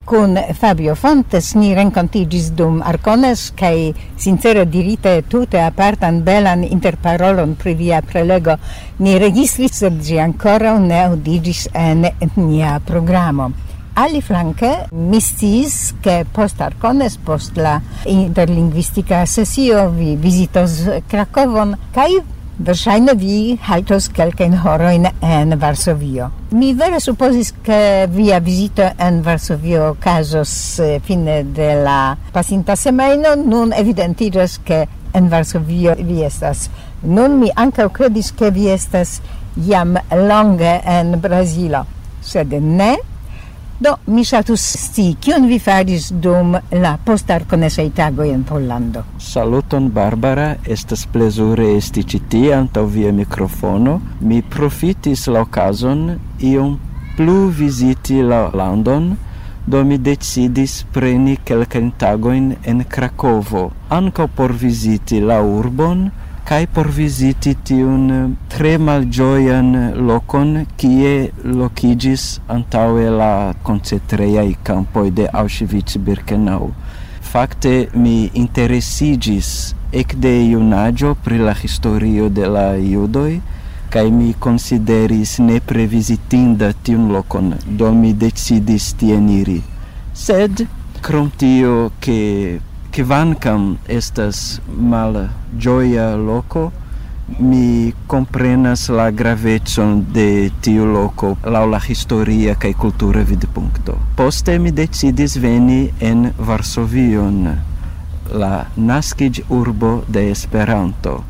Con Fabio Fontes ni rencontigis dum Arcones, kai sincere dirite tute apartan belan interparolon pri via prelego ni registris, sed gi ancora ne audigis en nia programo. Aliflanke, mi sciis che post Arcones, post la interlinguistica sesio, vi visitos Krakovon, kai verŝajne vi haltos kelkajn horojn en Varsovio. Mi vere supozis che via vizito en Varsovio okazos fine de la pasinta semajno, nun evidentiĝas ke en Varsovio vi estas. Nun mi ankaŭ kredis ke vi estas jam longe en Brazilo, sed ne. Do, mi ŝatus scii, kion vi faris dum la post-arkonesaj tagoj en Pollando? Saluton, Barbara, estas plezure esti ĉi tie antaŭ via mikrofono. Mi profitis la okazon iom plu viziti la landon, do mi decidis preni kelkajn tagojn en Krakovo, ankaŭ por viziti la urbon, kai por viziti tiun tre malĝojan lokon, kie lokiĝis antaŭe la koncentreaj kampoj de Auschwitz-Birkenau. Fakte mi interesiĝis ekde junaĝo pri la historio de la judoj, kaj mi konsideris nepre vizitinda tiun lokon, do mi decidis tien iri. Sed krom tio ke kvankam estas malĝoja loko, mi komprenas la gravecon de tiu loko laŭ la historia kaj kultura vidpunkto. Poste mi decidis veni en Varsovion, la naskiĝurbo de Esperanto.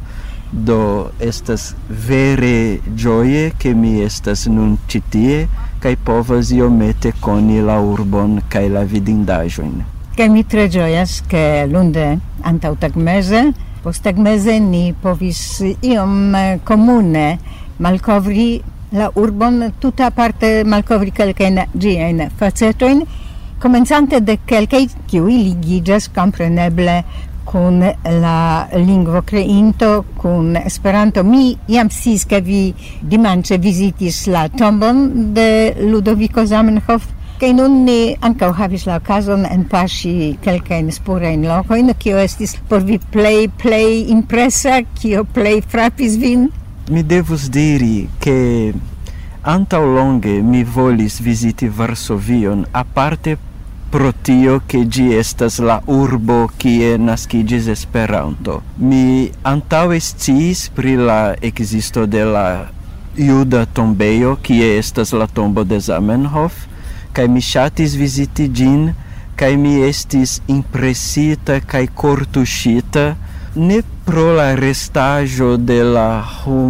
Do estas vere ĝoje ke mi estas nun ĉi tie kaj povas iomete koni la urbon kaj la vidindaĵojn. Kaj mi tre ĝojas, ke lunde antaŭtagmeze, posttagmeze ni povis iom komune malkovri la urbon, tuta aparte malkovri kelkajn ĝiajn facetojn, komencante de kelkaj, kiuj ligiĝas kompreneble kun la lingvo kreinto, kun Esperanto. Mi jam sciis, ke vi dimanĉe vizitis la tombon de Ludoviko Zamenhof, kaj nun ni ankaŭ havis la okazon enpaŝi kelkajn spurajn lokojn. Kio estis por vi plej impresa, kio plej frapis vin? Mi devus diri ke antaŭlonge mi volis viziti Varsovion, aparte pro tio ke ĝi estas la urbo kie naskiĝis Esperanto. Mi antaŭe sciis pri la ekzisto de la juda tombejo, kie estas la tombo de Zamenhof, kaj mi ŝatis viziti ĝin, kaj mi estis impresita kaj kortuŝita, ne pro la restaĵo de la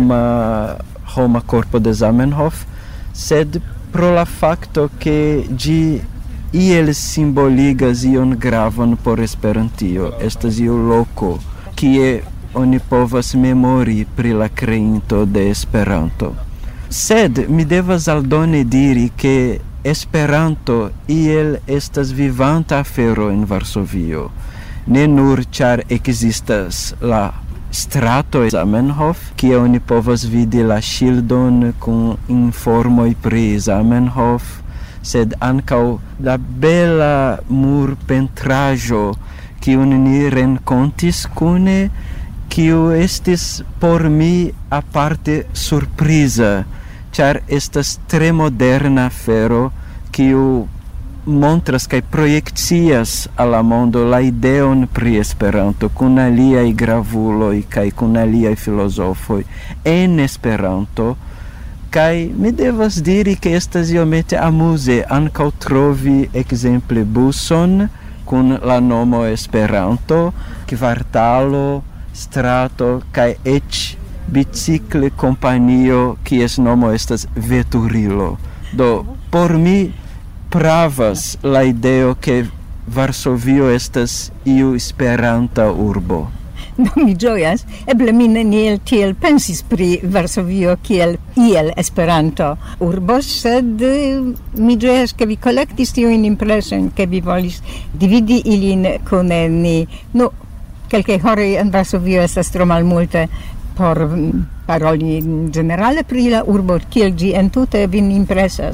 homa korpo de Zamenhof, sed pro la fakto ke ĝi iel simboligas ion gravan por Esperantio. Estas iu loko kie oni povas memori pri la kreinto de Esperanto. Sed mi devas aldone diri ke Esperanto iel estas vivanta afero en Varsovio. Ne nur ĉar ekzistas la strato Zamenhof, kie oni povas vidi la ŝildon kun informoj pri Zamenhof, sed ankaŭ la bela murpentraĵo kiun ni renkontis kune, kiu estis por mi aparte surpriza, ĉar estas tre moderna afero kiu montras kaj projekcias al la mondo la ideon pri Esperanto kun aliaj gravuloj kaj kun aliaj filozofoj en Esperanto. Kaj mi devas diri ke estas iomete amuze ankaŭ trovi ekzemple buson kun la nomo Esperanto, kvartalo, strato kaj eĉ bicikle kompanio kies nomo estas Veturilo. Do por mi pravas la ideo ke Varsovio estas iu esperanta urbo. Do mi ĝojas, eble mi neniel tiel pensis pri Varsovio kiel iel Esperanto urbo, sed mi ĝojas, ke vi kolektis tiujn impresojn, ke vi volis dividi ilin kune ni. Kelkaj horoj en Varsovio estas tro malmulte por paroli ĝenerale pri la urbo, kiel ĝi entute vin impresas.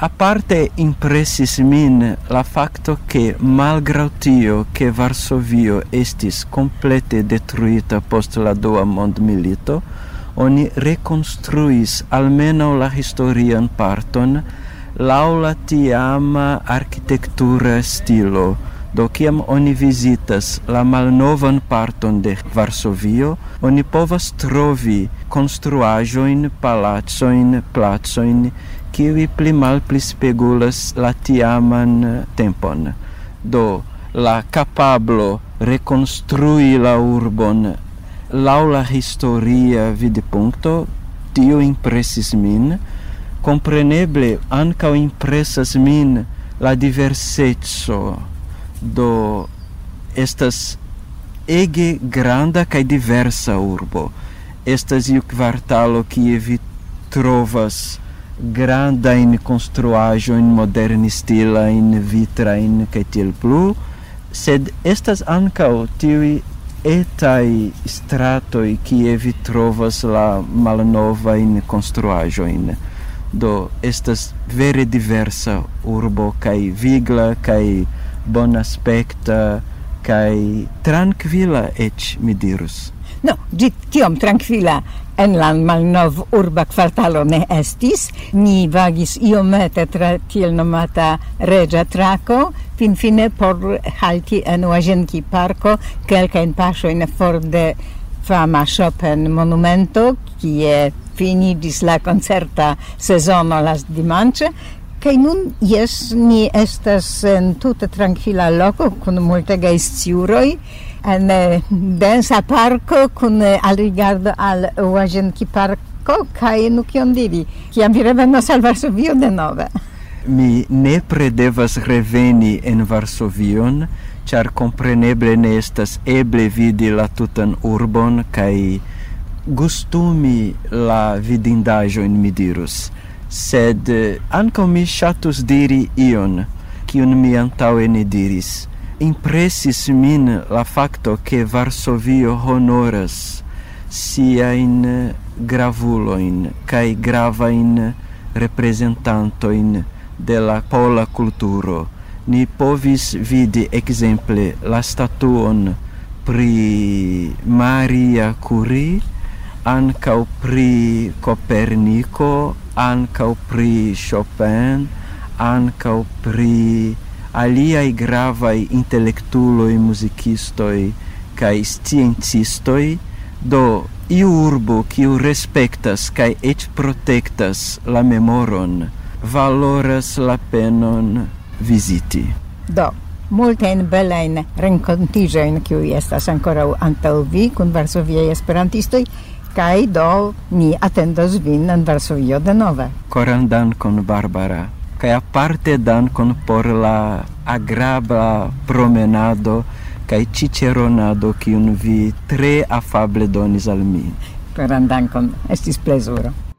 Aparte impressis min la facto che malgrau tio che Varsovio estis complete detruita post la dua mondmilito, oni reconstruis almeno la historian parton laŭ la tiama architektura stilo. Do kiam oni visitas la malnovan parton de Varsovio, oni povas trovi konstruaĵojn, palacojn, placojn, kiuj pli malpli spegulas la tiaman tempon. Do la kapablo rekonstrui la urbon laŭ la historia vidpunkto, tio impresis min. Compreneble ankaŭ impresas min la diverseco. Do estas ege granda kaj diversa urbo. Estas iu kvartalo kie vi trovas grandajn konstruaĵojn modernistilajn, vitrajn kaj tiel plu, sed estas ankaŭ tiuj etaj stratoj kie vi trovas la malnovajn konstruaĵojn. Do estas vere diversa urbo kaj vigla kaj bonaspekta kaj trankvila eĉ mi dirus. No, ĝi tiom trankvila en la malnov urba kvartalo ne estis. Ni vagis iomete tra tiel nomata Reĝa Trako, finfine por halti en Łazienki parko kelkajn paŝojn for de fama Chopin monumento, kie finigis la concerta sezono las dimanche, kaj nun ni estas en tute trankvila loko kun multegaj sciuroj, en densa parko kun alrigardo al Łazienki parko, kaj nu kion diri, kiam vi revenos al Varsovio denove? Mi nepre devas reveni en Varsovion, ĉar kompreneble ne estas eble vidi la tutan urbon kaj gustumi la vidindaĵojn, mi dirus. Sed ankaŭ mi ŝatus diri ion, kiun mi antaŭe ne diris. Impresis min la fakto, ke Varsovio honoras siajn gravulojn kaj gravajn reprezentantojn de la pola kulturo. Ni povis vidi ekzemple la statuon pri Maria Curie, ankaŭ pri Koperniko, ankaŭ pri Chopin, ankaŭ pri aliaj gravaj intelektuloj, muzikistoj kaj sciencistoj. Do iu urbo kiu respektas kaj eĉ protektas la memoron valoras la penon visiti. Do, multajn belajn renkontiĝojn, kiuj estas ankoraŭ antaŭ vi kun varsoviaj esperantistoj, kaj do ni atendos vin en Varsovio denove. Koran dankon, Barbara, kaj aparte dankon por la agrabla promenado kaj ĉiĉeronado, kiun vi tre afable donis al mi. Koran dankon, estis plezuro.